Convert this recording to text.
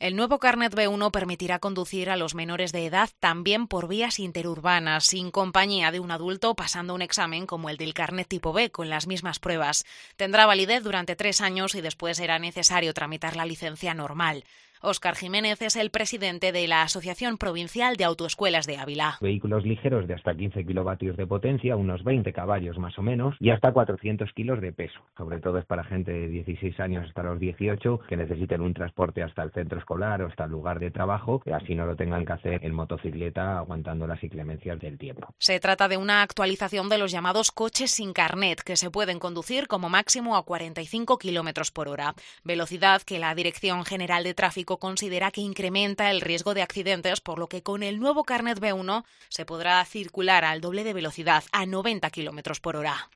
El nuevo carnet B1 permitirá conducir a los menores de edad también por vías interurbanas, sin compañía de un adulto, pasando un examen como el del carnet tipo B, con las mismas pruebas. Tendrá validez durante 3 años y después será necesario tramitar la licencia normal. Óscar Jiménez es el presidente de la Asociación Provincial de Autoescuelas de Ávila. Vehículos ligeros de hasta 15 kilovatios de potencia, unos 20 caballos más o menos, y hasta 400 kilos de peso. Sobre todo es para gente de 16 años hasta los 18 que necesiten un transporte hasta el centro escolar o hasta el lugar de trabajo, que así no lo tengan que hacer en motocicleta aguantando las inclemencias del tiempo. Se trata de una actualización de los llamados coches sin carnet, que se pueden conducir como máximo a 45 kilómetros por hora, velocidad que la Dirección General de Tráfico considera que incrementa el riesgo de accidentes, por lo que con el nuevo carnet B1 se podrá circular al doble de velocidad, a 90 kilómetros por hora.